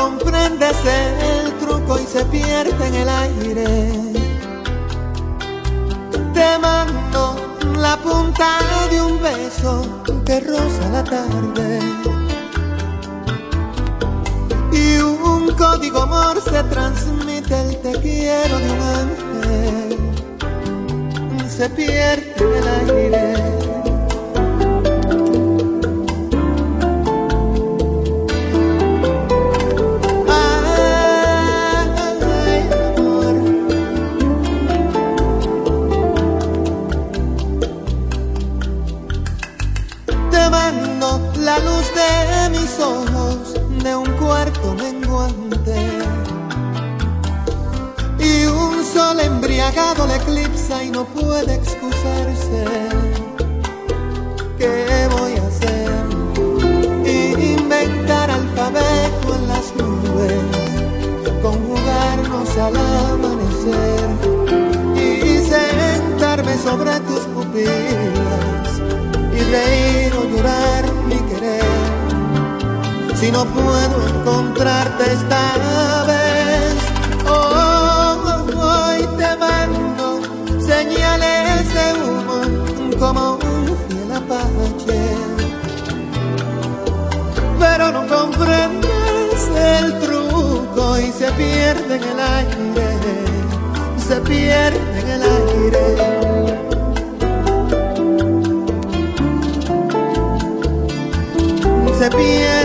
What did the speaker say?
comprendes el truco y se pierde en el aire. Te mando la punta de un beso que roza la tarde y un código Morse transmite el te quiero de un ángel. Se pierde en el aire. La luz de mis ojos de un cuarto menguante y un sol embriagado le eclipsa y no puede excusarse. ¿Qué voy a hacer? Inventar alfabeto en las nubes, conjugarnos al amanecer y sentarme sobre tus pupilas y reír o llorar mi querer. Si no puedo encontrarte esta vez, hoy te mando señales de humo como un fiel apache. Pero no comprendes el truco y se pierde en el aire, se pierde en el aire. Se pierde